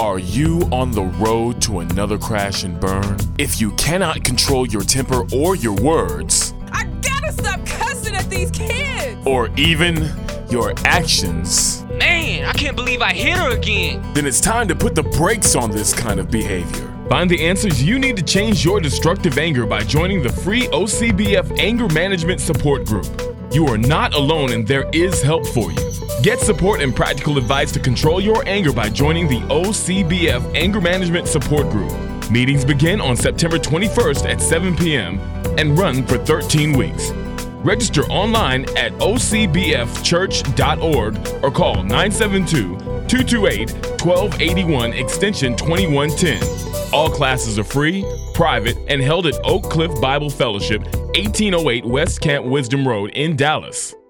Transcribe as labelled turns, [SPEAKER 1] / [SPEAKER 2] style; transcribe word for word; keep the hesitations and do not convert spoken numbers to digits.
[SPEAKER 1] Are you on the road to another crash and burn? If you cannot control your temper or your words,
[SPEAKER 2] I gotta stop cussing at these kids!
[SPEAKER 1] or even your actions,
[SPEAKER 3] Man, I can't believe I hit her again.
[SPEAKER 1] then it's time to put the brakes on this kind of behavior.
[SPEAKER 4] Find the answers you need to change your destructive anger by joining the free O C B F Anger Management Support Group. You are not alone and there is help for you. Get support and practical advice to control your anger by joining the O C B F Anger Management Support Group. Meetings begin on September twenty-first at seven p.m. and run for thirteen weeks. Register online at o c b f church dot org or call nine seven two, two two eight, one two eight one extension twenty-one ten. All classes are free, private, and held at Oak Cliff Bible Fellowship, eighteen oh eight West Camp Wisdom Road in Dallas.